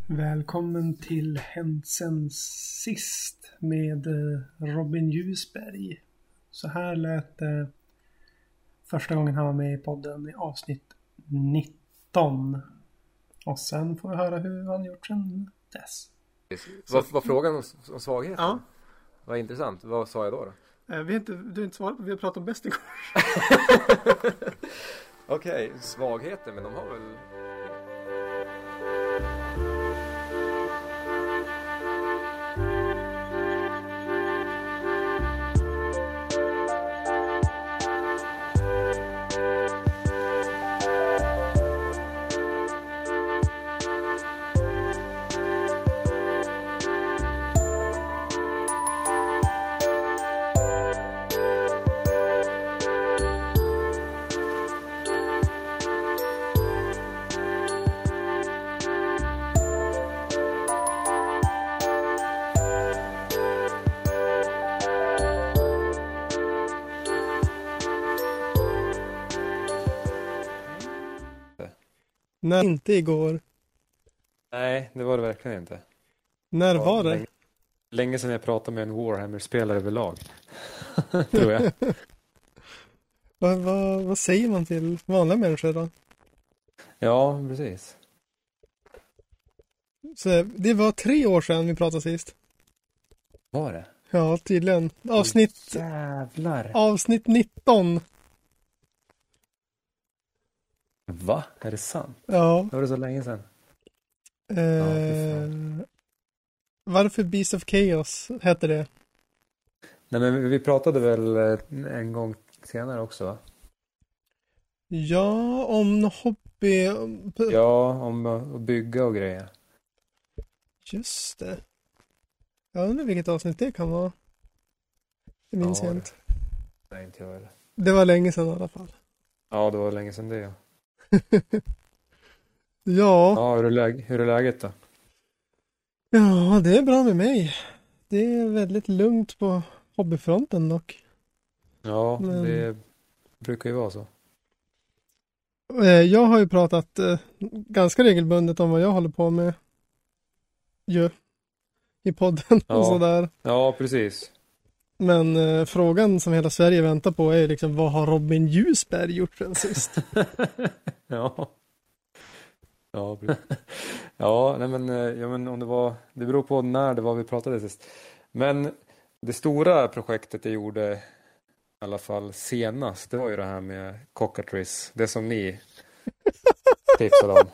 Välkommen till Händelsen sist med Robin Ljusberg. Så här lät det första gången han var med i podden i avsnitt 19. Och sen får vi höra hur han gjort sen dess. Var frågan om svagheten? Ja. Vad intressant. Vad sa jag då? Du har inte svarat på, vi har pratat om bästingård. Okej, svagheten, men de har väl... När inte igår. Nej, det var det verkligen inte. När var det? Länge sedan jag pratade med en Warhammer-spelare överlag. Tror jag. Vad säger man till vanliga människor då? Ja, precis. Så det var 3 år sedan vi pratade sist. Var det? Ja, tydligen. Jävlar. Avsnitt 19. Va? Är det sant? Ja. Det var det så länge sedan. Varför Beast of Chaos heter det? Nej, men vi pratade väl en gång senare också, va? Ja, om hobby. Ja, om att bygga och grejer. Just det. Jag undrar vilket avsnitt det kan vara. Det minns jag inte. Nej, inte jag heller. Det var länge sedan i alla fall. Ja, det var länge sedan det, ja. Ja. Ja, hur är läget då? Ja, det är bra med mig. Det är väldigt lugnt på hobbyfronten dock. Ja, det brukar ju vara så. Jag har ju pratat ganska regelbundet om vad jag håller på med i podden och sådär. Ja, precis. Men frågan som hela Sverige väntar på är liksom, vad har Robin Ljusberg gjort sen sist? Ja. Ja, ja, nej men om det beror på när det var vi pratade sist. Men det stora projektet jag gjorde i alla fall senast, det var ju det här med Cockatrice, det som ni tipsade om.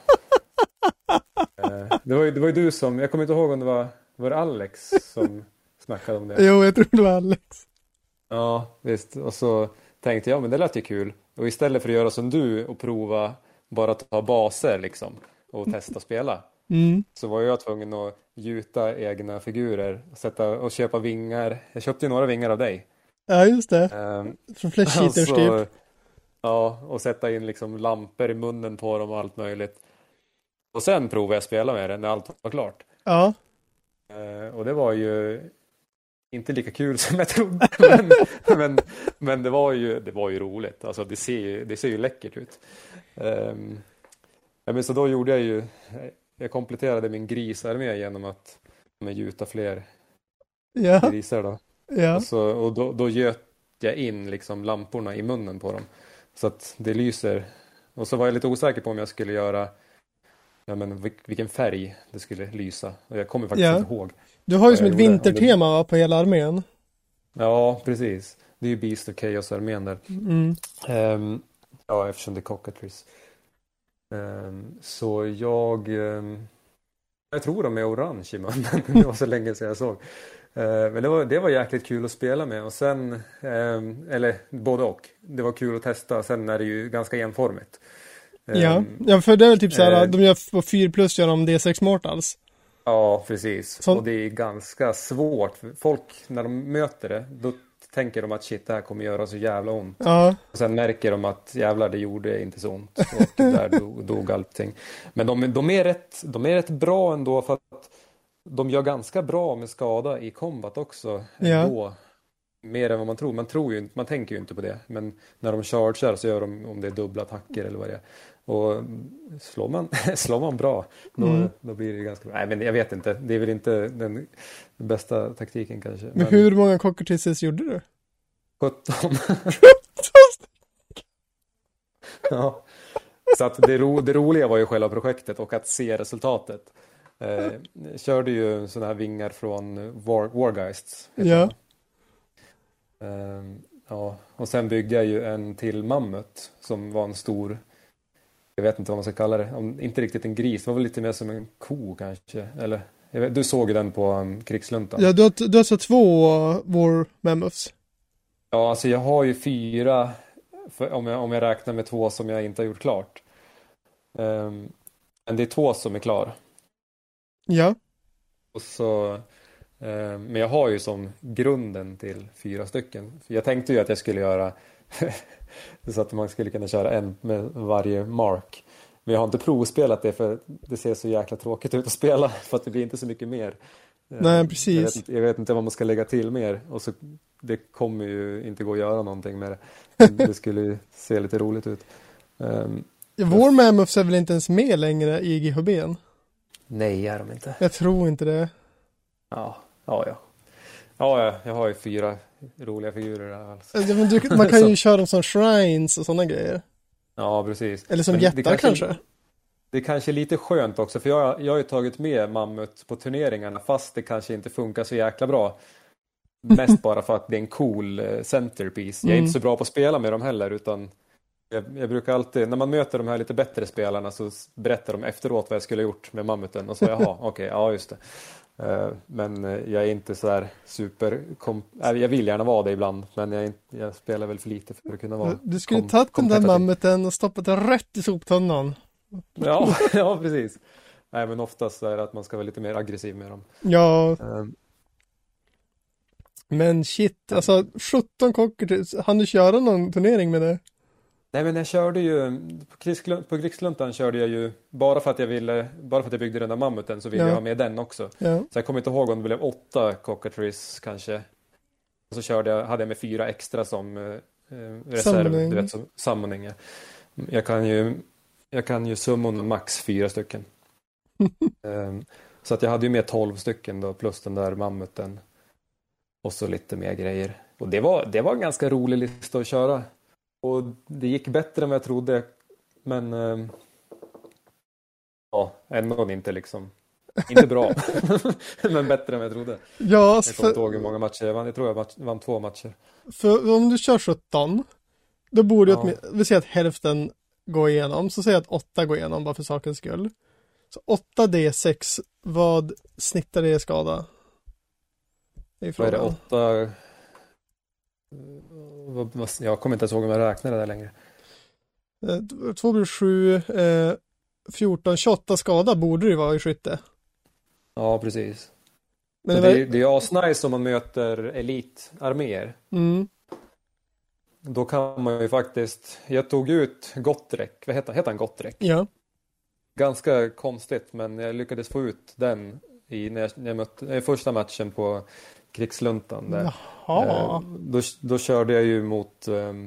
Det var ju du som, jag kommer inte ihåg om det var det Alex som snackade om det. Jo, jag tror det var Alex. Ja, visst. Och så tänkte jag, men det lät ju kul. Och istället för att göra som du och prova bara att ta baser liksom och testa spela. Så var jag tvungen att gjuta egna figurer och köpa vingar. Jag köpte ju några vingar av dig. Ja, just det. Från Flesh Eaters typ. Ja, och sätta in liksom lampor i munnen på dem och allt möjligt. Och sen provade jag spela med det när allt var klart. Ja. Och det var ju inte lika kul som jag trodde. Men det var ju roligt. Alltså det ser ju läckert ut. Men så då gjorde jag kompletterade min grisarmé genom att gjuta fler grisar då. Ja. Och då göt jag in liksom lamporna i munnen på dem. Så att det lyser. Och så var jag lite osäker på om jag skulle göra vilken färg det skulle lysa. Och jag kommer faktiskt inte ihåg. Du har ju som ett vintertema på hela armén. Ja, precis. Det är ju Beast of Chaos-armén där. Ja, eftersom det är Cockatrice. Så jag tror de är orange i munnen. Det var så länge sedan jag såg. Men det var jäkligt kul att spela med. Och sen, eller både och. Det var kul att testa. Sen är det ju ganska enformigt. Ja, för det är väl typ såhär, de gör på 4+ gör de D6 Mortals. Ja, precis. Och det är ganska svårt. Folk, när de möter det, då tänker de att shit, det här kommer göra så jävla ont. Ja. Och sen märker de att jävlar, det gjorde inte så ont. Och där dog allting. Men de är rätt bra ändå, för att de gör ganska bra med skada i combat också. Ändå. Mer än vad man tror. Man tänker ju inte på det. Men när de chargear så gör de, om det är dubbla attacker eller vad det är. Och slår man bra, då blir det ganska bra. Nej, men jag vet inte. Det är väl inte den bästa taktiken kanske. Men hur många cockatrices gjorde du? 17. Ja. Så att det roliga var ju själva projektet och att se resultatet. Jag körde ju sådana här vingar från Wargeists. Ja. Ja. Och sen byggde jag ju en till mammut som var en stor, jag vet inte vad man ska kalla det, inte riktigt en gris, det var väl lite mer som en ko kanske, eller du såg ju den på krigsluntan. Ja, du har alltså 2 War Mammoths. Ja, alltså jag har ju 4 om jag räknar med 2 som jag inte har gjort klart. Men det är 2 som är klar. Ja. Och så, men jag har ju som grunden till 4 stycken. För jag tänkte ju att jag skulle göra så att man skulle kunna köra en med varje mark. Men jag har inte provspelat det för det ser så jäkla tråkigt ut att spela. För att det blir inte så mycket mer. Nej, precis. Jag vet inte vad man ska lägga till mer. Och så, det kommer ju inte gå att göra någonting med det. Det skulle ju se lite roligt ut. War Mammoths är väl inte ens med längre i GHB:n? Nej, är de inte. Jag tror inte det. Ja, jag har ju 4 roliga figurer där alltså. Man kan ju köra dem som shrines och sådana grejer. Ja, precis. Eller som jättar kanske. Det är kanske lite skönt också, för jag har ju tagit med mammut på turneringarna fast det kanske inte funkar så jäkla bra. Mest bara för att det är en cool centerpiece. Jag är inte så bra på att spela med dem heller, utan jag brukar alltid, när man möter de här lite bättre spelarna så berättar de efteråt vad jag skulle ha gjort med mammuten. Och så jaha, okej, ja just det. Men jag är inte så där jag vill gärna vara det ibland, men jag spelar väl för lite för att kunna vara. Du skulle tagit den där mammuten och stoppat den rätt i soptunnan. Ja, precis. Nej, men oftast är det att man ska vara lite mer aggressiv med dem. Ja. Men shit, alltså 17 cockers, hann du köra någon turnering med det? Nej, men jag körde ju på krigsluntan körde jag ju bara för att jag byggde den där mammuten så ville jag ha med den också. Ja. Så jag kommer inte ihåg om det blev 8 cockatrice kanske. Och så hade jag med 4 extra som reserv, summoning. Du vet, som summoning. Jag kan ju summon max 4 stycken. Så att jag hade ju med 12 stycken då, plus den där mammuten. Och så lite mer grejer. Och det var en ganska rolig lista att köra. Och det gick bättre än vad jag trodde. Men ändå inte liksom. Inte bra. Men bättre än vad jag trodde. Ja, jag kommer inte ihåg hur många matcher jag vann. Jag tror jag vann 2 matcher. För om du kör 17, då borde vi säga att hälften går igenom. Så säger jag att 8 går igenom bara för sakens skull. Så 8D6, vad snittar det i skada? Vad är det? 8... Jag kommer inte ihåg om jag räknade där längre. 2 blir 7, 14, 28 skada borde det vara i skytte. Ja, precis. Men det är asnice om man möter elitarméer. Då kan man ju faktiskt... Jag tog ut Gottrek. Vad heter han? Gottrek? Ja. Ganska konstigt, men jag lyckades få ut den när jag mötte första matchen på krigsluntan där. Jaha. Då körde jag ju mot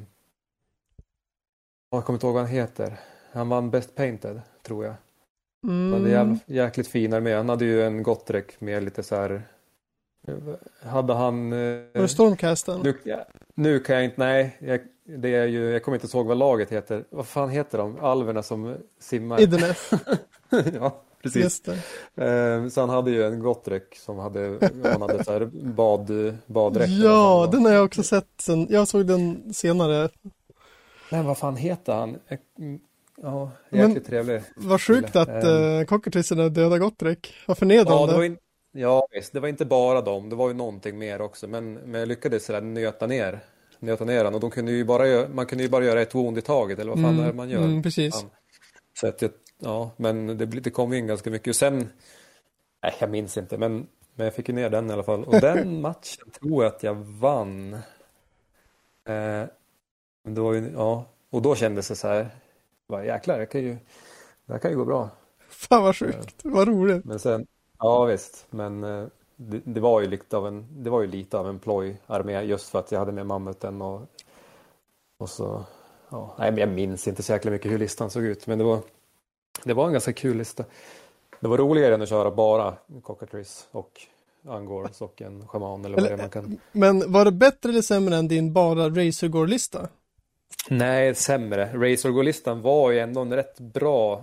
jag kommer inte ihåg vad han heter. Han vann Best Painted, tror jag. Han hade jäkligt fin armé. Han hade ju en Gottrek med lite så här. Hade han var det Stormcasten? Nu kan jag inte, nej. Jag kommer inte ihåg vad laget heter. Vad fan heter de? Alverna som simmar. Idnef. Ja, precis. Just det. Så han hade ju en Gottrek som hade så här baddräkt. Ja, den har jag också sett sen. Jag såg den senare. Men vad fan heter han? Ja, jäkligt trevlig. Vad sjukt att cockatricerna dödade Gottrek. Vad förnedrande. Ja, visst. Det var inte bara dem. Det var ju någonting mer också. Men jag lyckades sådär nöta ner han. Och man kunde ju bara göra ett wound i taget. Eller vad fan är det man gör? Precis. Så att men det kom in ganska mycket. Och sen, jag minns inte. Men jag fick ju ner den i alla fall. Och den matchen tror jag att jag vann. Men det var ju, och då kändes det så här. Jäklar, det här kan ju gå bra. Fan vad sjukt. Vad roligt. Men sen, ja visst. Men det var ju lite av en ploj-armé just för att jag hade med mammuten och så ja, nej, men jag minns inte så jäkla mycket hur listan såg ut, men det var en ganska kul lista. Det var roligare än att köra bara Cockatrice och Angors och en schaman eller vad det är man kan. Men var det bättre eller sämre än din bara Razorgore-lista? Nej, sämre. Razorgore-listan var ju ändå en rätt bra,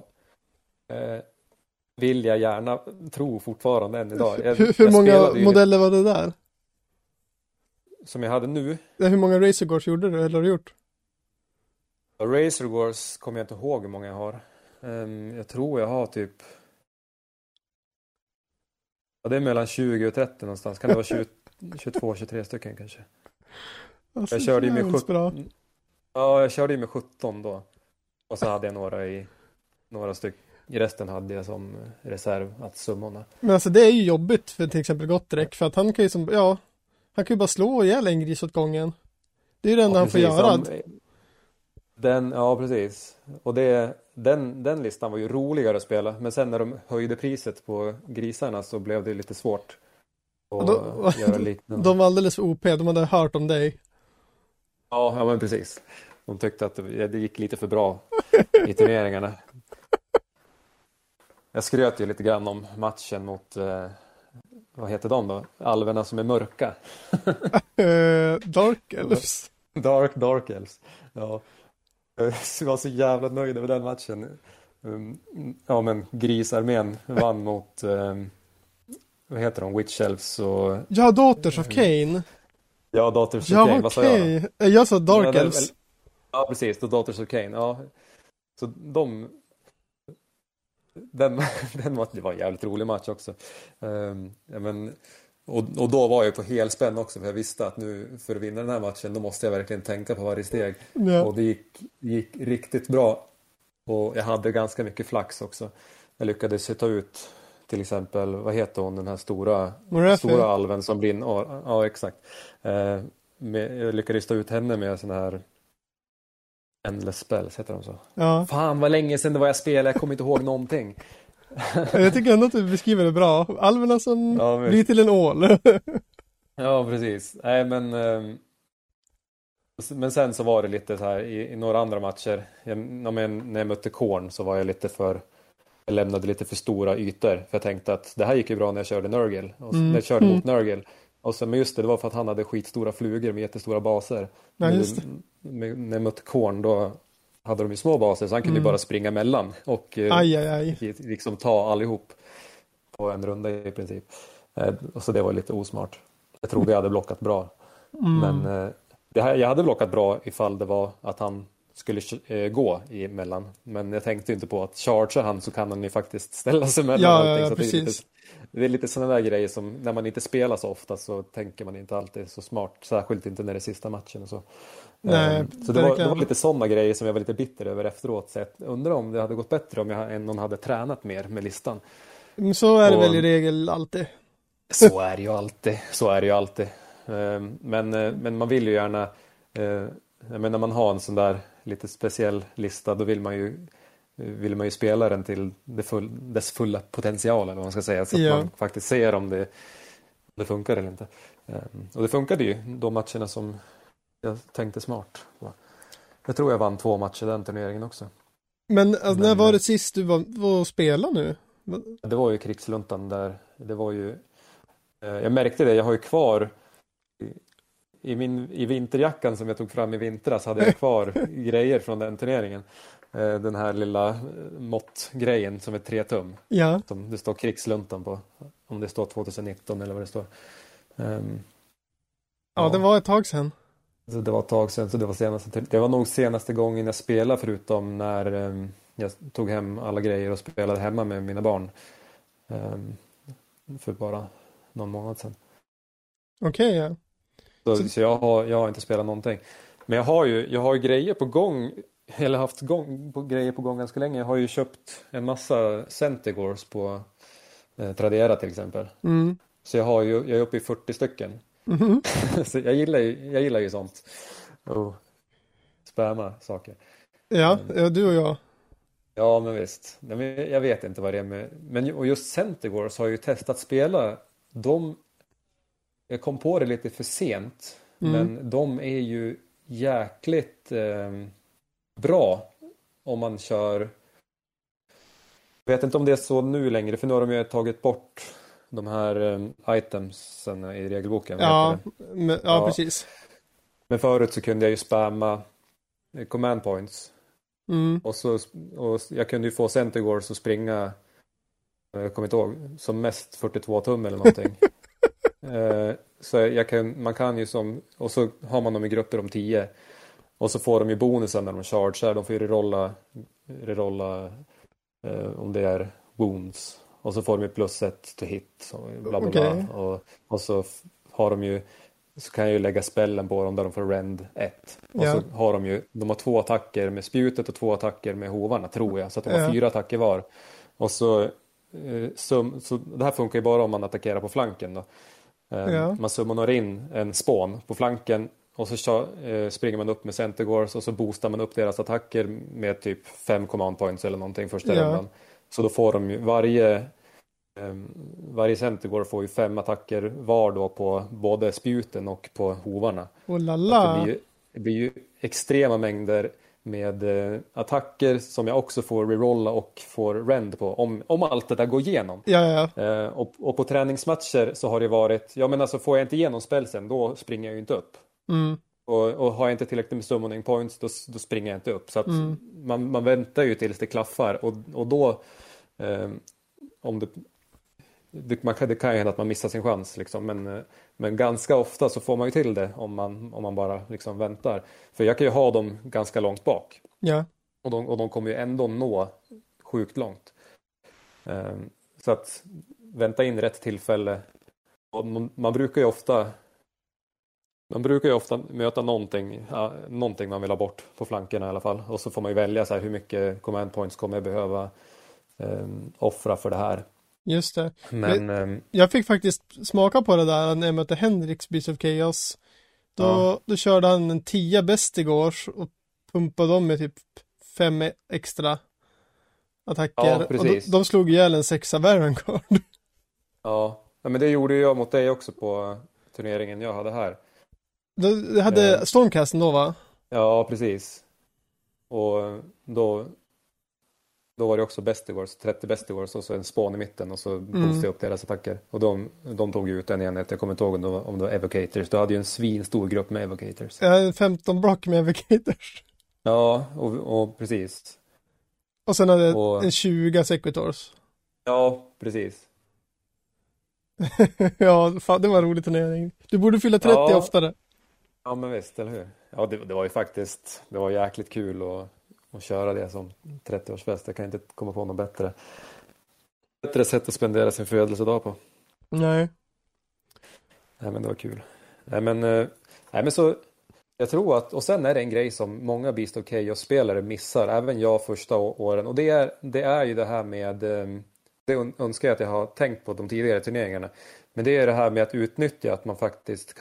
vill jag gärna tro fortfarande än idag. Hur många modeller var det där? Som jag hade nu. Hur många Razorgores gjorde du eller har du gjort? Razorgores kommer jag inte ihåg hur många jag har. Jag tror jag har typ... Ja, det är mellan 20 och 30 någonstans. Kan det vara 22-23 stycken kanske. Alltså, Jag körde ju med 17. Ja, jag körde ju med 17 då. Och så hade jag några stycken. I resten hade jag som reserv att summorna. Men alltså det är ju jobbigt för till exempel Gottrek. För att han kan ju han kan ju bara slå ihjäl en gris åt gången. Det är ju det enda han får göra. Ja, precis. Och den listan var ju roligare att spela. Men sen när de höjde priset på grisarna så blev det lite svårt att göra liknande. De var alldeles för OP, de hade hört om dig. Ja, men precis. De tyckte att det gick lite för bra i turneringarna. Jag skröt ju lite grann om matchen mot, vad heter de då? Alverna som är mörka. Dark Elves. Dark Elves, ja. Jag var så jävla nöjd med den matchen. Ja, men grisarmén vann mot, vad heter de? Witch Elves och... Ja, Daughters of Cain. Ja, Daughters of Cain, vad sa jag? Jag sa Dark Elves. Ja, precis, då Daughters of Cain, ja. Så det var en jävligt rolig match också. Ja, men, och då var jag på helspänn också, för jag visste att nu för att vinna den här matchen då måste jag verkligen tänka på varje steg. Ja. Och det gick riktigt bra. Och jag hade ganska mycket flax också. Jag lyckades ta ut till exempel, vad heter hon, den här stora alven som brinner. Ja, exakt. Jag lyckades ta ut henne med sån här Endless Spells, heter de så. Ja. Fan vad länge sedan det var jag spelade, jag kommer inte ihåg någonting. Jag tycker ändå att du beskriver det bra. Alverna som blir till en ål. Ja, precis. Nej, men sen så var det lite så här i några andra matcher. När jag mötte Korn så var jag lämnade lite för stora ytor. För jag tänkte att det här gick ju bra när jag körde Nurgle. Och när jag körde mot Nurgle. Och så, men just det var för att han hade skitstora flugor med jättestora baser. Ja, just det. När jag mötte Korn då hade de ju små baser så han kunde ju bara springa mellan och liksom ta allihop på en runda i princip. Och så det var lite osmart. Jag trodde jag hade blockat bra. Men jag hade blockat bra ifall det var att han skulle gå emellan. Men jag tänkte inte på att charge han så kan han ju faktiskt ställa sig mellan allting. Så precis. Det är lite sådana där grejer som när man inte spelar så ofta så tänker man inte alltid så smart. Särskilt inte när det är sista matchen och så. Nej, så det var lite sådana grejer som jag var lite bitter över efteråt. Så jag undrar om det hade gått bättre om någon hade tränat mer med listan. Så är det väl i regel alltid. Så är det ju alltid. Men man vill ju gärna... när man har en sån där lite speciell lista då vill man ju spela den till dess fulla potential eller vad man ska säga. Så att man faktiskt ser om det funkar eller inte. Och det funkade ju de matcherna som jag tänkte smart. Jag tror jag vann 2 matcher den turneringen också. Men när var det sist du var och spelade nu? Det var ju krigsluntan där. Det var ju... jag märkte det, jag har ju kvar... I vinterjackan som jag tog fram i vintras hade jag kvar grejer från den turneringen. Den här lilla måttgrejen som är 3 tum. Ja. Som det står krigsluntan på. Om det står 2019 eller vad det står. Ja, det var ett tag sedan. Så det var ett tag sedan. Så det var nog senaste gången jag spelade förutom när jag tog hem alla grejer och spelade hemma med mina barn. För bara någon månad sedan. Okej, ja. Så jag har inte spelat någonting. Men jag har ju grejer på gång. Eller haft grejer på gång ganska länge. Jag har ju köpt en massa Centigores på Tradera till exempel. Så jag är uppe i 40 stycken. Så jag gillar ju sånt. Och spamma saker. Ja, du och jag. Ja, men visst. Jag vet inte vad det är med. Men och just Centigores har jag ju testat spela. Jag kom på det lite för sent. Men de är ju jäkligt bra om man kör. Jag vet inte om det är så nu längre, för nu har de ju tagit bort de här itemsen i regelboken. Ja, precis. Men förut så kunde jag ju spamma command points. Och jag kunde ju få Centigores att springa, jag kommer inte ihåg, som mest 42 tum eller någonting. Så man kan ju och så har man dem i grupper om 10. Och så får de ju bonusen när de chargear. De får ju rerolla om det är wounds. Och så får de ju +1 to hit. Bla bla bla. Och så har de ju, så kan jag ju lägga spellen på dem där de får rend 1. Och så har de har 2 attacker med spjutet och 2 attacker med hovarna, tror jag. Så att de har 4 attacker var. Och så det här funkar ju bara om man attackerar på flanken då. Man summonar in en spawn på flanken. Och så springer man upp med Centigores och så boostar man upp deras attacker med typ 5 command points eller någonting första rundan. Så då får de ju varje Centigore får ju 5 attacker var då på både spjuten och på hovarna. Det blir ju extrema mängder med attacker som jag också får rerolla och får rend på om allt det där går igenom. Och på träningsmatcher så har det varit, alltså får jag inte igenom spelsen, då springer jag ju inte upp. Och har jag inte tillräckligt med summoning points, då springer jag inte upp. Så att man väntar ju tills det klaffar. Och då det kan ju hända att man missar sin chans liksom. Men ganska ofta så får man ju till det om man bara liksom väntar. För jag kan ju ha dem ganska långt bak. Och de kommer ju ändå nå sjukt långt. Så att vänta in rätt tillfälle. Och man brukar ju ofta möta någonting man vill ha bort på flankerna i alla fall. Och så får man ju välja så här, hur mycket command points kommer jag behöva offra för det här. Just det. Men jag fick faktiskt smaka på det där när jag mötte Henriks Beast of Chaos. Då körde han en 10 Bestigors och pumpade dem med typ 5 extra attacker. Ja, precis. Och de slog ihjäl en 6 Varangard. Ja, men det gjorde jag mot dig också på turneringen jag hade här. Du hade Stormcasten då, va? Ja, precis. Och då var det också Bestigors, 30 Bestigors och så en spawn i mitten och så boostade jag upp deras attacker. Och de tog ut en enhet, jag kommer inte ihåg om det var Evocators. Du hade ju en svinstor grupp med Evocators. Ja, 15 block med Evocators. Ja, och precis. Och sen hade en 20 Sequitors. Ja, precis. Ja, fan, det var en rolig turnering. Du borde fylla 30 oftare. Ja, men visst, eller hur? Ja, det var ju faktiskt, det var jäkligt kul att köra det som 30-årsfest. Jag kan inte komma på något bättre sätt att spendera sin födelsedag på. Nej, men det var kul. Nej, men så jag tror att, och sen är det en grej som många Beast of Chaos-spelare missar, även jag första åren. Och det är ju det här med, det önskar jag att jag har tänkt på de tidigare turneringarna. Men det är det här med att utnyttja att man faktiskt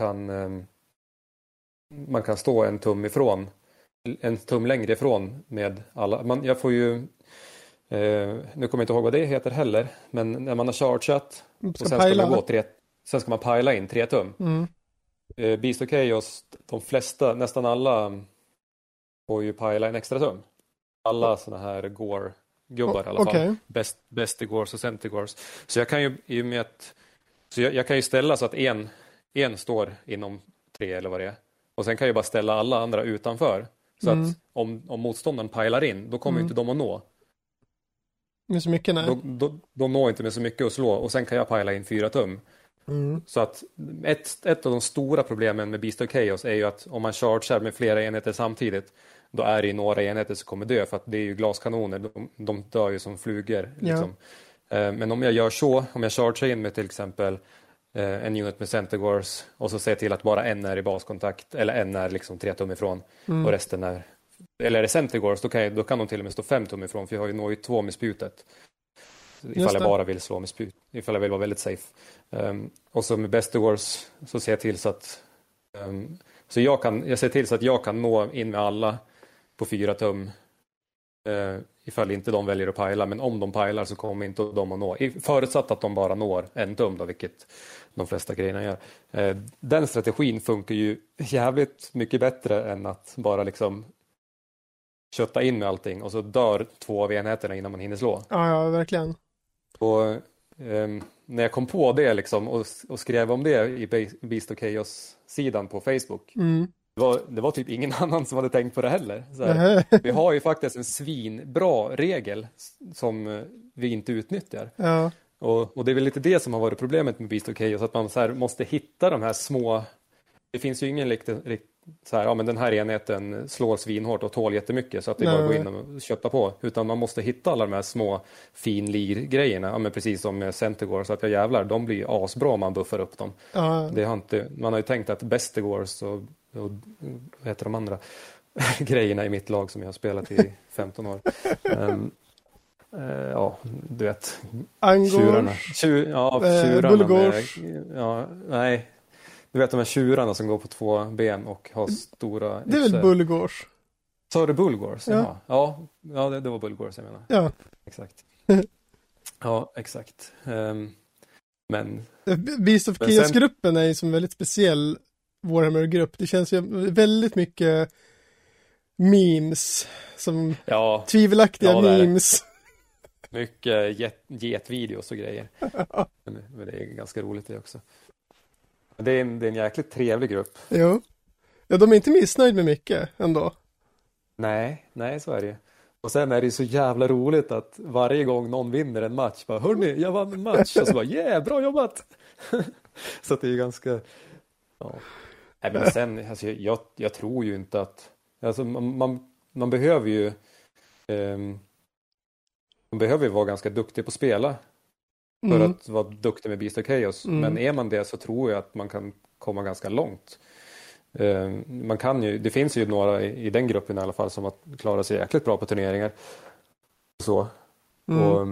man kan stå en tum längre ifrån med alla. Jag får ju nu kommer jag inte ihåg vad det heter heller, men när man har chargeat och sen ska man pila in 3 tum. Beast of Chaos, de flesta, nästan alla får ju pila en extra tum. Alla såna här gore-gubbar i alla fall. Bestigores och Centigores. Så jag kan ju i och med att jag kan ju ställa så att en står inom 3 eller vad det är. Och sen kan jag bara ställa alla andra utanför. Så att om motståndaren pilar in, då kommer inte de att nå. Med så mycket, nej. De når inte med så mycket att slå. Och sen kan jag pila in 4 tum. Så att ett av de stora problemen med Beast of Chaos är ju att om man chargear med flera enheter samtidigt, då är det ju några enheter som kommer dö, för att det är ju glaskanoner. De dör ju som flugor. Liksom. Men om jag gör så, om jag chargear in med till exempel en unit med Centigores och så ser till att bara en är i baskontakt eller en är liksom 3 tum ifrån och resten är, eller är det Centigores, då kan de till och med stå 5 tum ifrån, för jag har ju nog 2 med spjutet ifall jag bara vill slå med spjut, ifall jag vill vara väldigt safe. Och så med Bestigores så ser jag till så att så jag ser till så att jag kan nå in med alla på 4 tum ifall inte de väljer att pila, men om de pilar så kommer inte de att nå, förutsatt att de bara når 1 tum då, vilket de flesta grejerna gör. Den strategin funkar ju jävligt mycket bättre än att bara liksom kötta in med allting och så dör 2 av enheterna innan man hinner slå. Ja, verkligen. Och när jag kom på det liksom och skrev om det i Beast of Chaos-sidan på Facebook. Det var typ ingen annan som hade tänkt på det heller. Så här, vi har ju faktiskt en svinbra regel som vi inte utnyttjar. Ja. Och det är väl lite det som har varit problemet med Beast of Chaos, att man så här måste hitta de här små. Det finns ju ingen så här, ja men den här enheten slår svinhårt och tål jättemycket så att det bara går in och kötta på. Utan man måste hitta alla de här små finlir-grejerna, ja men precis som med Centigore, så att jag jävlar, de blir asbra om man buffar upp dem. Ja. Det har inte, man har ju tänkt att Bestegores och vad heter de andra grejerna i mitt lag som jag har spelat i 15 år. Ja, du vet. Angor. Tjurarna. Bulgors. Nej. Du vet de här tjurarna som går på 2 ben och har stora. Det är väl Bulgors? Sa du Bulgors? Ja. Ja, det var Bulgors jag menar. Ja. Exakt. Ja, exakt. Men Beast of Chaos-gruppen är ju som en väldigt speciell Warhammer-grupp. Det känns ju väldigt mycket memes. Som tvivelaktiga memes. Mycket getvideos och grejer. Men det är ganska roligt det också. Det är en jäkligt trevlig grupp. Jo. Ja, de är inte missnöjd med mycket ändå. Nej, så är det ju. Och sen är det så jävla roligt att varje gång någon vinner en match bara, hörni, jag vann en match. Och så bara, bra jobbat! Så att det är ganska. Ja. Nej, men sen, alltså, jag tror ju inte att. Alltså, man behöver ju. Man behöver ju vara ganska duktig på att spela. För att vara duktig med Beast of Chaos. Men är man det så tror jag att man kan komma ganska långt. Man kan ju, det finns ju några i den gruppen i alla fall som har klarat sig jäkligt bra på turneringar. Så. Och,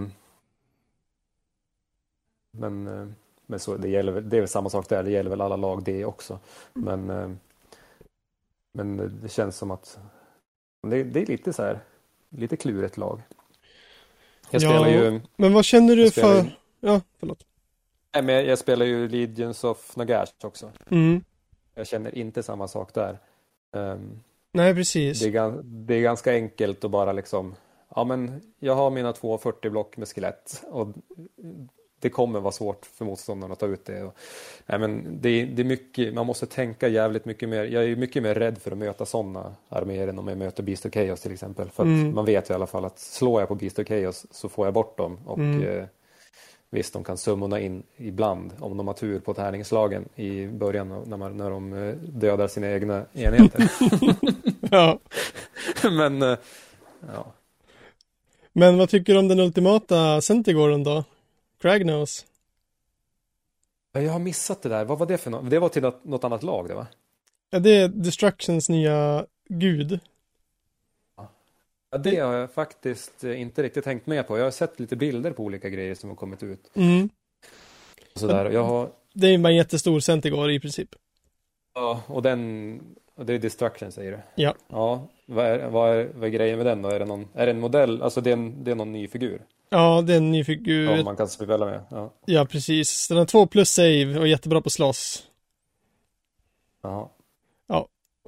men så det är väl samma sak där. Det gäller väl alla lag det också. Men det känns som att det är lite så här, lite klurigt lag. Jag spelar ju. Men vad känner du för? Ja, förlåt. Nej, men jag spelar ju Legions of Nagash också. Jag känner inte samma sak där. Nej, precis. Det är ganska enkelt att bara liksom. Ja, men jag har mina 240 block med skelett. Och det kommer vara svårt för motståndarna att ta ut det. Nej, men det är mycket. Man måste tänka jävligt mycket mer. Jag är mycket mer rädd för att möta sådana arméer än om jag möter Beast of Chaos till exempel. För att man vet i alla fall att slår jag på Beast of Chaos så får jag bort dem. Och visst, de kan summona in ibland om de har tur på tärningslagen i början när de dödar sina egna enheter. Ja. Men ja. Men vad tycker du om den ultimata Centigoren då? Kragnos? Jag har missat det där. Vad var det för något? Det var till något annat lag det va? Ja, det är Destructions nya gud. Ja, det har jag faktiskt inte riktigt tänkt med på. Jag har sett lite bilder på olika grejer som har kommit ut. Sådär. Det är bara en jättestor Centigore i princip. Ja, och det är Destruction säger du? Ja. Ja, vad är grejen med den då? Är det en modell? Alltså det är någon ny figur? Ja, det är en ny figur. Ja, man kan spela med. Ja, precis. Den har 2+ save och jättebra på slåss. Jaha. Ja.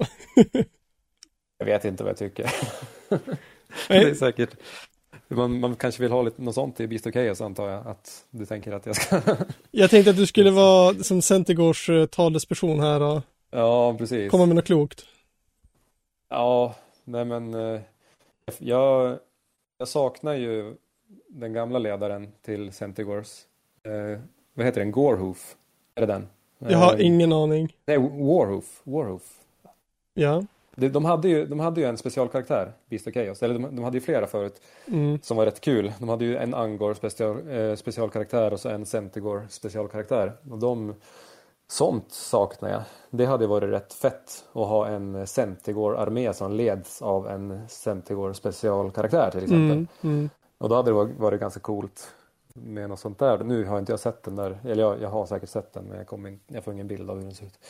Jag vet inte vad jag tycker. Det är säkert. Man kanske vill ha lite något sånt i Beast of Chaos antar jag. Att du tänker att jag ska. Jag tänkte att du skulle vara som Centigores talesperson här och. Ja, precis. Komma med något klokt. Ja, nej men. Jag saknar ju den gamla ledaren till Centigores. Vad heter den? Gorehoof. Är det den? Jag har ingen aning. Nej, Warhoof. Ja. De hade ju en specialkaraktär, Beast of Chaos. Eller de hade ju flera förut som var rätt kul. De hade ju en Angor specialkaraktär och så en Centigore specialkaraktär. Och sånt saknar jag. Det hade varit rätt fett att ha en Centigore-armé som leds av en Centigore specialkaraktär till exempel. Och då hade det varit ganska coolt med något sånt där. Nu har inte jag sett den där. Eller jag har säkert sett den men jag får ingen bild av hur den ser ut.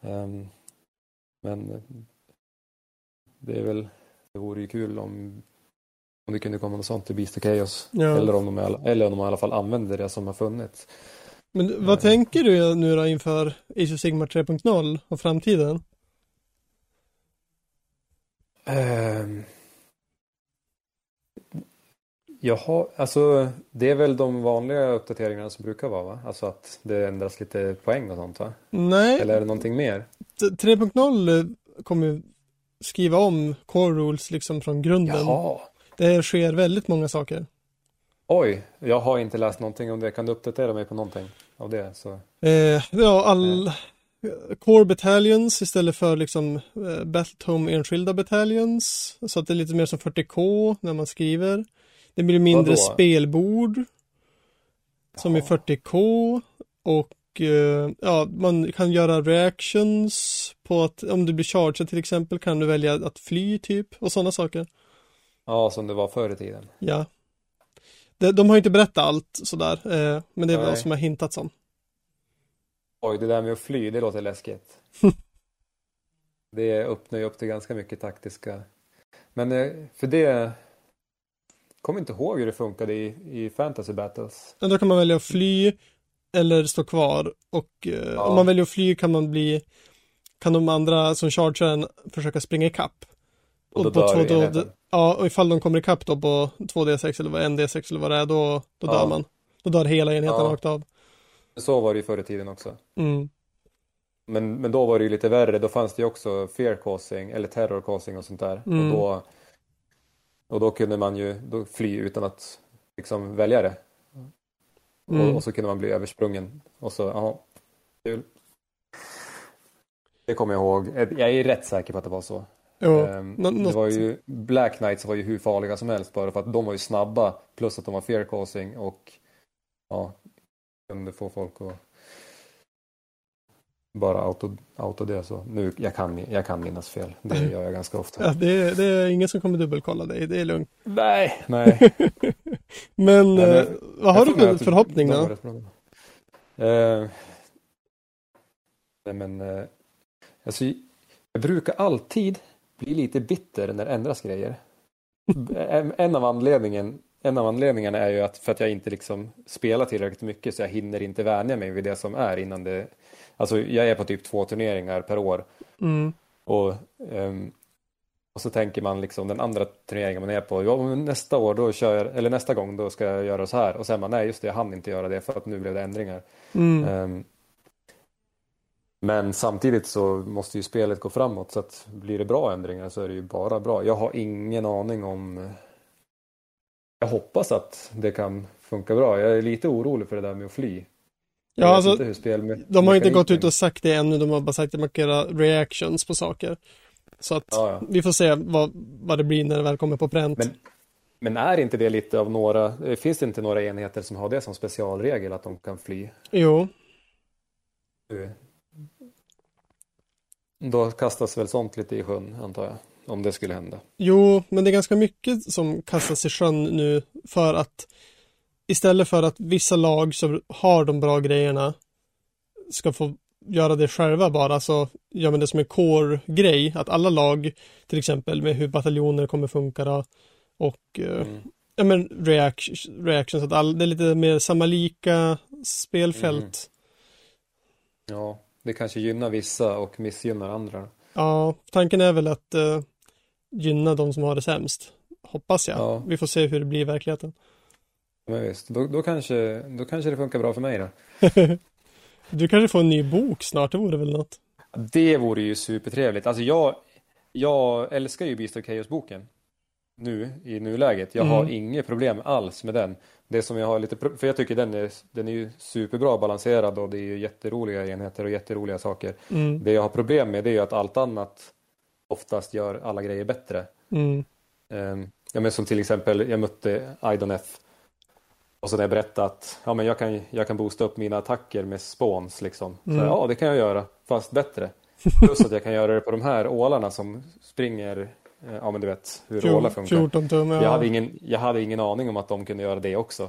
Men det vore ju kul om det kunde komma något sånt till Beast of Chaos. Ja. Eller om de i alla fall använder det som har funnits. Men vad tänker du nu då inför Age of Sigmar 3.0 och framtiden? Jaha, alltså det är väl de vanliga uppdateringarna som brukar vara, va? Alltså att det ändras lite poäng och sånt, va? Nej, Eller är det någonting mer? 3.0 kommer ju skriva om core rules liksom från grunden. Jaha. Det sker väldigt många saker. Oj, jag har inte läst någonting om det. Kan du uppdatera mig på någonting av det? Så. Core battalions istället för liksom Battletome enskilda battalions. Så att det är lite mer som 40K när man skriver. Det blir mindre Vadå? spelbord som är 40K. Och man kan göra reactions på att om du blir charged till exempel kan du välja att fly typ och sådana saker. Ja, som det var förr i tiden. Ja. De har inte berättat allt sådär, men det är väl Nej. vad som har hintats om. Oj, det där med att fly, det låter läskigt. Det öppnar ju upp till ganska mycket taktiska. Men för det kommer inte ihåg hur det funkade i Fantasy Battles. Då kan man välja att fly eller stå kvar. Och om man väljer att fly kan de andra som chargear en försöka springa ikapp. Och då dör enheten. Ja, och ifall de kommer ikapp då på 2D6 eller 1D6 eller vad det är, då dör man. Då dör hela enheten rakt av. Så var det ju förr i tiden också. Mm. Men då var det ju lite värre. Då fanns det ju också fear causing eller terror causing och sånt där. Mm. Och då kunde man ju då fly utan att liksom välja det. Och så kunde man bli översprungen. Och så, ja. Kul. Det kommer jag ihåg. Jag är rätt säker på att det var så. Det var ju Black Knights var ju hur farliga som helst bara för att de var ju snabba plus att de var fear causing och kunde få folk att bara auto det så. Nu, jag kan minnas fel. Det gör jag ganska ofta. Ja, det är ingen som kommer dubbelkolla dig. Det är lugnt. Nej. Men vad har du för förhoppning då? Alltså, jag brukar alltid bli lite bitter när det ändras grejer. En av anledningarna är ju att för att jag inte liksom spelar tillräckligt mycket så jag hinner inte vänja mig vid det som är innan det. Alltså jag är på typ 2 turneringar per år. Och så tänker man liksom den andra turneringen man är på, nästa år då kör jag, eller nästa gång då ska jag göra så här och sen man nej just det, jag hann inte göra det för att nu blev det ändringar. Men samtidigt så måste ju spelet gå framåt så att blir det bra ändringar så är det ju bara bra. Jag har ingen aning om. Jag hoppas att det kan funka bra. Jag är lite orolig för det där med att fly. Ja, alltså, de har inte gått ut och sagt det ännu. De har bara sagt att man kan göra reactions på saker. Så att vi får se vad det blir när det väl kommer på pränt. Men är inte det lite av några. Finns det inte några enheter som har det som specialregel att de kan fly? Jo. Då kastas väl sånt lite i sjön, antar jag. Om det skulle hända. Jo, men det är ganska mycket som kastas i sjön nu. För att istället för att vissa lag som har de bra grejerna ska få göra det själva bara, så gör man det som en core-grej. Att alla lag, till exempel med hur bataljoner kommer funka då, och reactions. Att det är lite mer samma lika spelfält. Ja, det kanske gynnar vissa och missgynnar andra. Ja, tanken är väl att gynna de som har det sämst. Hoppas jag. Ja. Vi får se hur det blir i verkligheten. Men visst, då kanske det funkar bra för mig då. Du kanske får en ny bok snart, det vore väl något? Det vore ju supertrevligt. Alltså jag älskar ju Beast of Chaos-boken. Nu, i nuläget. Jag har inget problem alls med den. Det som jag har lite, för jag tycker den är ju superbra balanserad och det är ju jätteroliga enheter och jätteroliga saker. Det jag har problem med det är ju att allt annat oftast gör alla grejer bättre. Ja, men som till exempel, jag mötte Idoneth och så när jag berättade att men jag kan boosta upp mina attacker med spawns liksom. Så det kan jag göra, fast bättre. Plus att jag kan göra det på de här ålarna som springer. Ja, men du vet hur ålar funkar. 14 tum, ja. Jag hade ingen aning om att de kunde göra det också.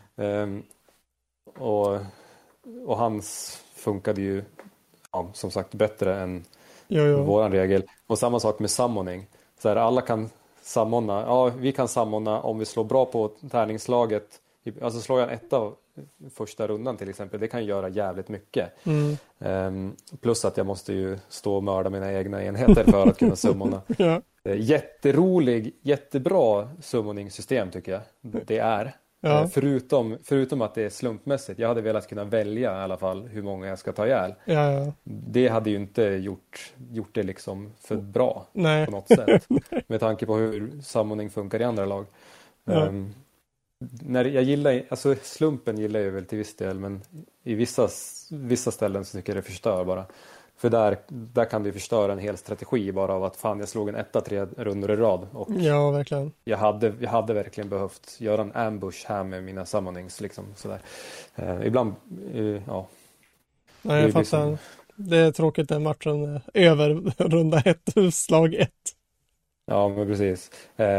Och hans funkade ju som sagt bättre än våran regel. Och samma sak med summoning. Så här, alla kan sammona. Ja, vi kan sammona om vi slår bra på tärningsslaget. Alltså slår jag en etta första rundan till exempel, det kan göra jävligt mycket. Plus att jag måste ju stå och mörda mina egna enheter för att kunna summona. Ja. Jätterolig, jättebra summoningssystem tycker jag. Det är. Ja. Förutom att det är slumpmässigt. Jag hade velat kunna välja i alla fall hur många jag ska ta ihjäl. Ja. Det hade ju inte gjort det liksom för bra. Nej. På något sätt. Med tanke på hur summoning funkar i andra lag. Ja. När jag gillar, alltså slumpen gillar jag väl till viss del, men i vissa ställen så tycker jag det förstör bara. För där kan du förstöra en hel strategi bara av att fan jag slog en 3 rundor i rad. Och Ja, verkligen. jag hade verkligen behövt göra en ambush här med mina summonings liksom sådär. Ibland, ja. Nej, jag fattar. Liksom... Det är tråkigt när matchen är över runda 1, slag 1. Ja, men precis.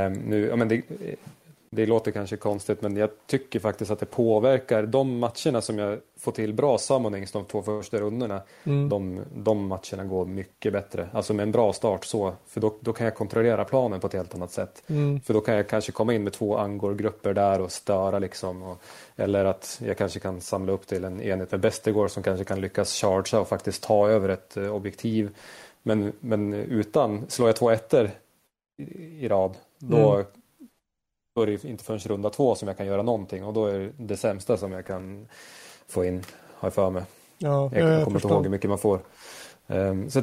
Det låter kanske konstigt, men jag tycker faktiskt att det påverkar de matcherna som jag får till bra summonings de 2 första rundorna. De matcherna går mycket bättre. Alltså med en bra start så. För då kan jag kontrollera planen på ett helt annat sätt. För då kan jag kanske komma in med 2 angorgrupper där och störa liksom. Eller att jag kanske kan samla upp till en enhet med bästegård som kanske kan lyckas chargea och faktiskt ta över ett objektiv. Men slår jag 2 ettor i rad, då är det inte förrän runda 2 som jag kan göra någonting. Och då är det sämsta som jag kan få in, har jag för mig. Ja, jag kommer inte ihåg hur mycket man får. Så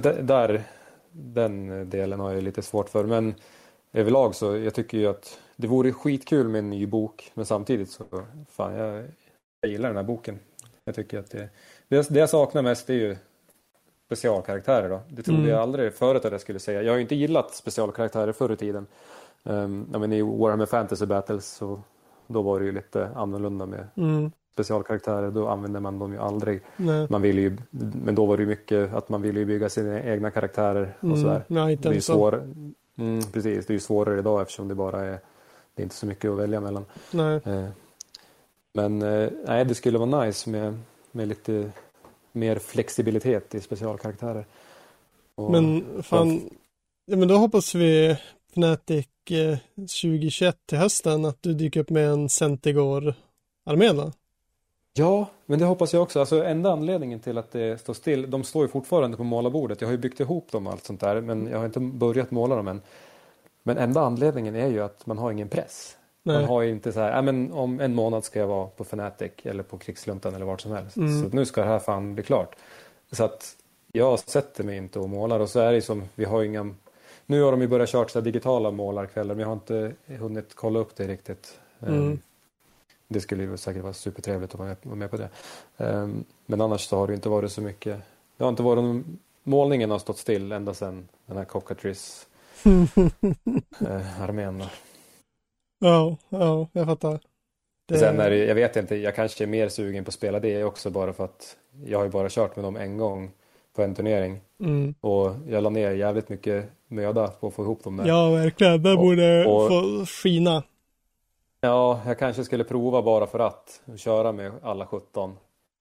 den delen har jag lite svårt för. Men överlag så jag tycker ju att det vore skitkul med en ny bok. Men samtidigt så fan, jag gillar den här boken. Jag tycker att det jag saknar mest är ju specialkaraktärer då. Det trodde jag aldrig förut att jag skulle säga. Jag har ju inte gillat specialkaraktärer förr i tiden. Men i Warhammer Fantasy Battles så då var det ju lite annorlunda med specialkaraktärer. Då använde man dem ju aldrig. Men då var det ju mycket att man ville ju bygga sina egna karaktärer och sådär. Nej, det är ju svårare. Precis, det är ju svårare idag eftersom det är inte så mycket att välja mellan. Nej. Men nej, det skulle vara nice med lite mer flexibilitet i specialkaraktärer. Men fan, men då hoppas vi Fnatic 2021 till hösten att du dyker upp med en Centigår-armé då? Ja, men det hoppas jag också. Alltså enda anledningen till att det står still, de står ju fortfarande på målarbordet. Jag har ju byggt ihop dem och allt sånt där, men jag har inte börjat måla dem än. Men enda anledningen är ju att man har ingen press. Nej. Man har ju inte så här, men om en månad ska jag vara på Fnatic eller på Krigsluntan eller vart som helst. Så nu ska det här fan bli klart. Så att jag sätter mig inte och målar, och så är det som, vi har inga... Nu har de ju börjat köra så digitala målarkvällar, men jag har inte hunnit kolla upp det riktigt. Det skulle ju säkert vara supertrevligt att vara med på det. Men annars så har det inte varit så mycket. Det har inte varit målningen har stått still ända sedan den här Cockatrice armén då. Ja, jag fattar. Sen är det, jag vet inte, jag kanske är mer sugen på att spela det också, bara för att jag har ju bara kört med dem en gång på en turnering. Och jag la ner jävligt mycket möda på att få ihop dem där. Ja, verkligen. Det borde få skina. Ja, jag kanske skulle prova bara för att köra med alla 17.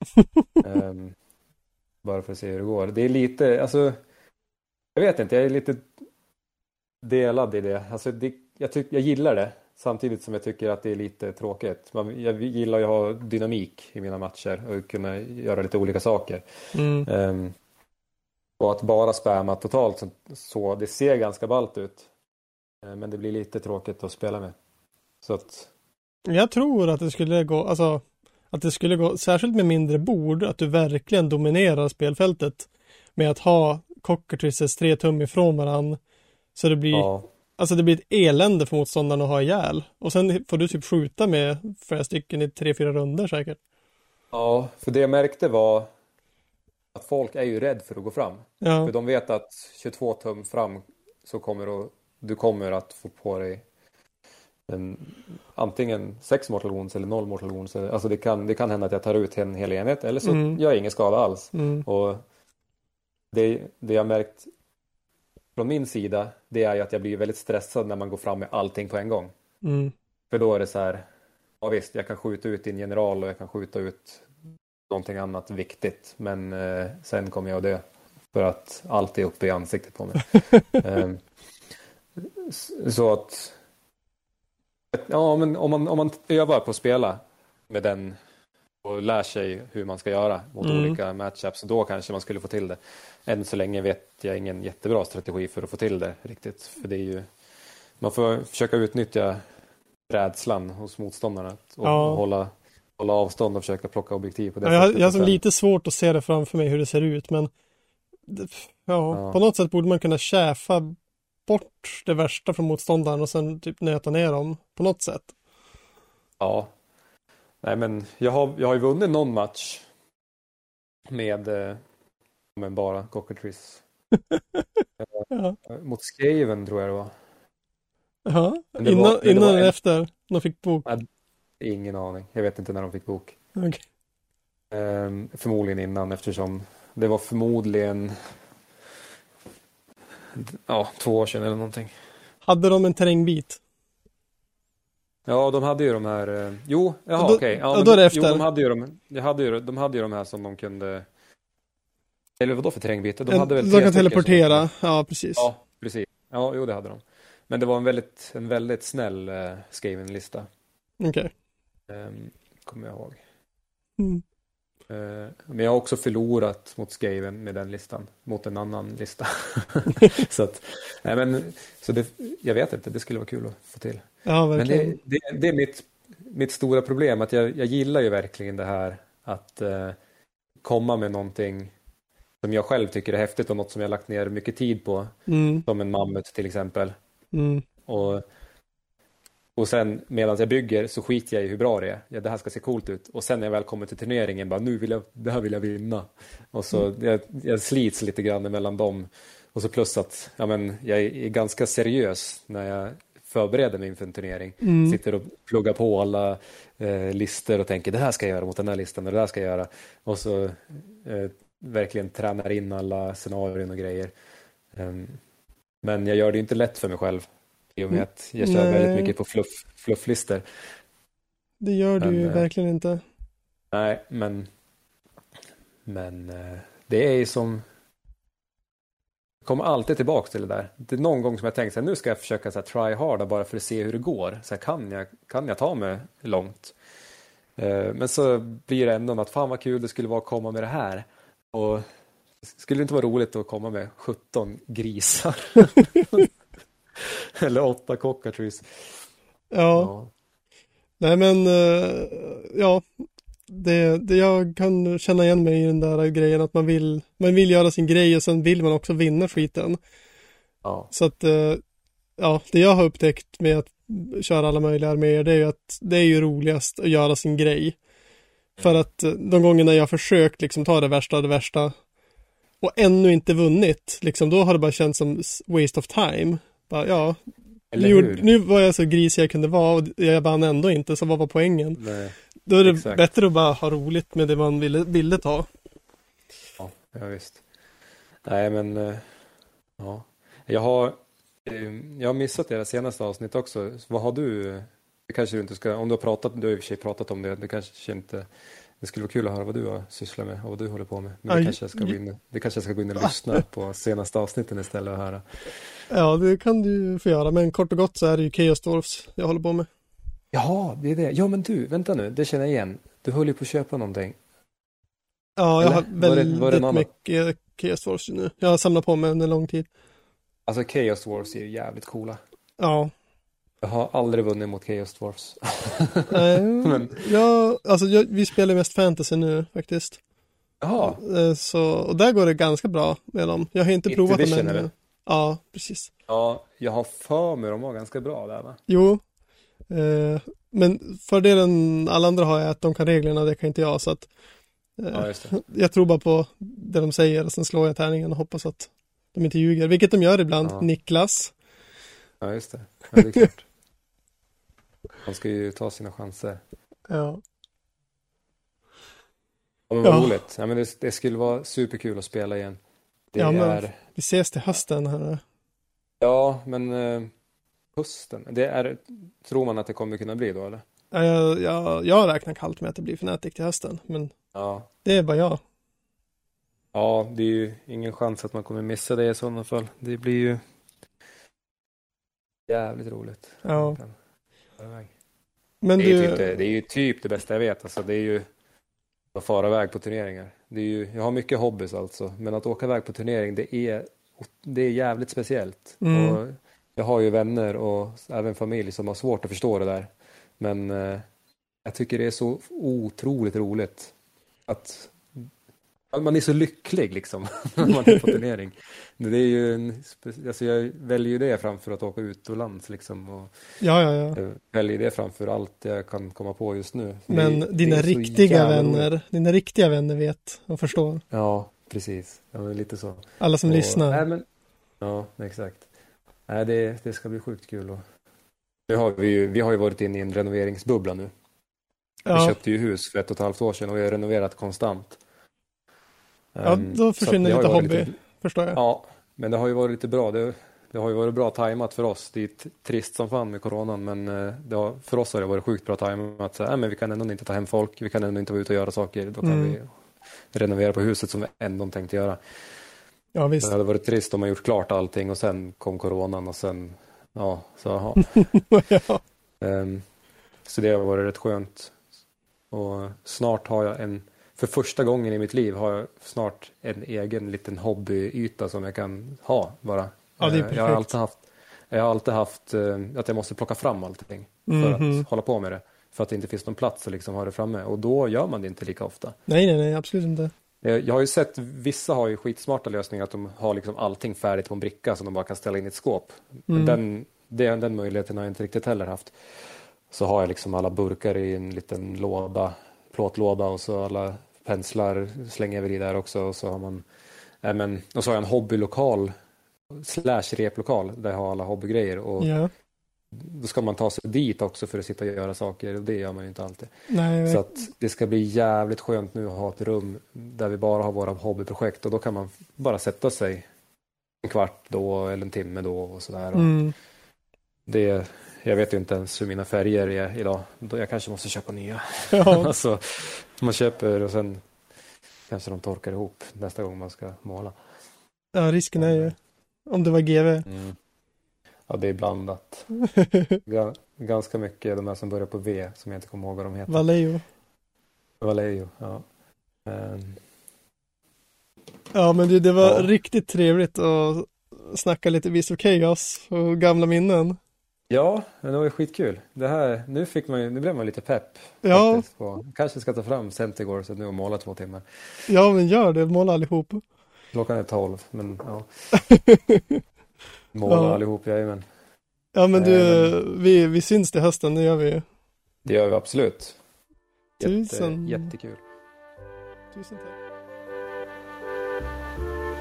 Bara för att se hur det går. Det är lite, alltså jag vet inte, jag är lite delad i det. Alltså jag gillar det, samtidigt som jag tycker att det är lite tråkigt. Jag gillar ju att ha dynamik i mina matcher och kunna göra lite olika saker. Och att bara spamma totalt så det ser ganska ballt ut. Men det blir lite tråkigt att spela med. Så att... Jag tror att det skulle gå, alltså att det skulle gå, särskilt med mindre bord, att du verkligen dominerar spelfältet med att ha Cockatrices 3 tum ifrån varann. Så det blir, alltså det blir ett elände för motståndarna att ha ihjäl. Och sen får du typ skjuta med flera stycken i 3-4 runder säkert. Ja, för det jag märkte var att folk är ju rädd för att gå fram. Ja. För de vet att 22 tum fram så du kommer att få på dig antingen 6 mortal wounds eller 0 mortal wounds. Alltså det kan hända att jag tar ut en hel enhet, eller så gör jag ingen skada alls. Och det jag märkt från min sida, det är ju att jag blir väldigt stressad när man går fram med allting på en gång. För då är det så här, ja visst, jag kan skjuta ut din general och jag kan skjuta ut någonting annat viktigt, men sen kommer jag att dö för att allt är uppe i ansiktet på mig. Så att ja, men om man övar på att spela med den och lär sig hur man ska göra mot olika matchups. Så då kanske man skulle få till det. Än så länge vet jag ingen jättebra strategi för att få till det riktigt. För det är ju, man får försöka utnyttja rädslan hos motståndarna och hålla avstånd och försöka plocka objektiv på det sättet. Jag har lite svårt att se det framför mig hur det ser ut, men på något sätt borde man kunna käfa bort det värsta från motståndaren och sen typ nöta ner dem på något sätt. Ja. Nej, men jag har ju vunnit någon match med men bara Cockatrice. Mot Skaven tror jag det var. Ja, innan eller efter de fick bok? Ingen aning. Jag vet inte när de fick bok. Okay. Förmodligen innan, eftersom det var förmodligen 2 år sedan eller någonting. Hade de en terrängbit? Ja, de hade ju de här... okej. Ja, då är det efter. Jo, de hade ju de här som de kunde... Eller vadå för terrängbit? De kan teleportera, ja precis. Ja, precis. Ja, jo det hade de. Men det var en väldigt snäll Skaven-lista. Okej. Kommer jag ihåg. Men jag har också förlorat mot Skaven med den listan. Mot en annan lista. Jag vet inte, det skulle vara kul att få till. Ja, verkligen. Men det är mitt stora problem. Att jag gillar ju verkligen det här. Att komma med någonting som jag själv tycker är häftigt och något som jag lagt ner mycket tid på. Som en mammut till exempel. Och sen medan jag bygger så skiter jag i hur bra det är. Ja, det här ska se coolt ut. Och sen när jag väl kommer till turneringen bara, det här vill jag vinna. Och så jag slits lite grann mellan dem. Och så plus att jag är ganska seriös när jag förbereder mig inför en turnering. Sitter och pluggar på alla listor och tänker det här ska jag göra mot den här listan och det här ska jag göra. Och så verkligen tränar in alla scenarion och grejer. Men jag gör det inte lätt för mig själn. I och med att jag kör väldigt mycket på flufflister. Det gör du ju verkligen inte. Nej, men det är ju som... Jag kommer alltid tillbaka till det där. Det är någon gång som jag tänkt nu ska jag försöka så här, try harda bara för att se hur det går. Så här, kan jag ta mig långt? Men så blir det ändå att fan vad kul det skulle vara att komma med det här. Och skulle det inte vara roligt att komma med 17 grisar? Eller 8 Cockatrice. Ja. Nej men, det jag kan känna igen mig i den där grejen att man vill göra sin grej och sen vill man också vinna skiten. Ja. Så att, det jag har upptäckt med att köra alla möjliga arméer, det är ju att det är ju roligast att göra sin grej. För att de gångerna jag har försökt liksom ta det värsta av det värsta och ännu inte vunnit, liksom, då har det bara känts som waste of time. Bara, nu var jag så grisig jag kunde vara och jag vann ändå inte, så vad var poängen? Nej, då är det bättre att bara ha roligt med det man ville ta. Ja, visst. Nej, men jag har missat det senaste avsnitt också. Vad har du? Det kanske du inte ska, om du har i och för sig pratat om det kanske inte. Det skulle vara kul att höra vad du har sysslat med och vad du håller på med. Men det kanske jag ska gå in och lyssna på senaste avsnitten istället och höra. Ja, det kan du få göra. Men kort och gott så är det ju Chaos Dwarfs jag håller på med. Jaha, det är det. Ja, men du, vänta nu. Det känner jag igen. Du höll ju på att köpa någonting. Ja, jag har väldigt mycket Chaos Dwarfs nu. Jag har samlat på mig under lång tid. Alltså Chaos Dwarfs är ju jävligt coola. Ja. Jag har aldrig vunnit mot Chaos Dwarfs. Nej, vi spelar mest fantasy nu faktiskt. Jaha. Och där går det ganska bra med dem. Jag har inte provat dem ännu. Eller? Ja, precis. Ja, jag har för mig de var ganska bra där, va? Jo. Men fördelen alla andra har är att de kan reglerna, det kan inte jag. Så att just det. Jag tror bara på det de säger och sen slår jag tärningen och hoppas att de inte ljuger. Vilket de gör ibland. Ja. Niklas. Ja, just det. Ja, det är klart. Han ska ju ta sina chanser. Ja. Och det var roligt. Ja, men det skulle vara superkul att spela igen. Men vi ses till hösten här. Ja, men hösten. Tror man att det kommer kunna bli då, eller? Jag räknar kallt med att det blir Fnatic till hösten. Men det är bara jag. Ja, det är ju ingen chans att man kommer missa det i sådana fall. Det blir ju jävligt roligt. Ja. Men det är ju typ det bästa jag vet. Alltså, det är ju att fara iväg på turneringar. Det är ju, jag har mycket hobbys alltså, men att åka iväg på turnering, det är jävligt speciellt. Och jag har ju vänner och även familj som har svårt att förstå det där. Men jag tycker det är så otroligt roligt att man är så lycklig liksom när man är på turnering. Det är ju alltså jag väljer ju det framför att åka utomlands liksom. Och Ja. jag väljer det framför allt jag kan komma på just nu. Men dina riktiga vänner vet och förstår. Ja, precis. Ja, men lite så. Alla som lyssnar. Nej, men, ja, exakt. Nej, det ska bli sjukt kul. Och vi har ju varit inne i en renoveringsbubbla nu. Ja. Vi köpte ju hus för 1,5 år sedan och vi har renoverat konstant. Ja, då försvinner lite hobby, förstår jag. Ja, men det har ju varit lite bra. Det har ju varit bra tajmat för oss. Det är trist som fan med coronan, men för oss har det varit sjukt bra tajmat. Men vi kan ändå inte ta hem folk, vi kan ändå inte vara ute och göra saker. Då kan vi renovera på huset som vi ändå tänkte göra. Ja, visst. Det hade varit trist om man gjort klart allting och sen kom coronan och sen, ja, så aha. Ja. Så det har varit rätt skönt. Och snart har jag för första gången i mitt liv har jag snart en egen liten hobbyyta som jag kan ha bara. Ja, det är perfekt. Jag har alltid haft att jag måste plocka fram allting för att hålla på med det. För att det inte finns någon plats att liksom ha det framme. Och då gör man det inte lika ofta. Nej, absolut inte. Jag har ju sett, vissa har ju skitsmarta lösningar att de har liksom allting färdigt på en bricka som de bara kan ställa in i ett skåp. Den möjligheten har jag inte riktigt heller haft. Så har jag liksom alla burkar i en liten plåtlåda och så alla penslar slänger jag i där också. Och så har man, och så har jag en hobbylokal / replokal där jag har alla hobbygrejer. Och då ska man ta sig dit också för att sitta och göra saker. Och det gör man ju inte alltid. Nej. Så att det ska bli jävligt skönt nu att ha ett rum där vi bara har våra hobbyprojekt. Och då kan man bara sätta sig en kvart då eller en timme då och sådär. Jag vet ju inte ens hur mina färger är idag. Jag kanske måste köpa nya. Ja. Alltså, man köper och sen kanske de torkar ihop nästa gång man ska måla. Ja, risken är ju om det var GV. Ja, det är blandat. Ganska mycket de här som börjar på V som jag inte kommer ihåg vad de heter. Vallejo, ja. Ja, men det var riktigt trevligt att snacka lite Beast of Chaos och gamla minnen. Ja, men det var ju skitkul. Nu blev man lite pepp. Ja. Kanske ska ta fram Centigore så nu och måla 2 timmar. Ja, men gör det. Måla allihop. Klockan är 12, men ja. Måla allihop, jajamän. Ja, men vi syns till hösten, det gör vi. Det gör vi absolut. Jättekul. Jättekul. Tusen tack.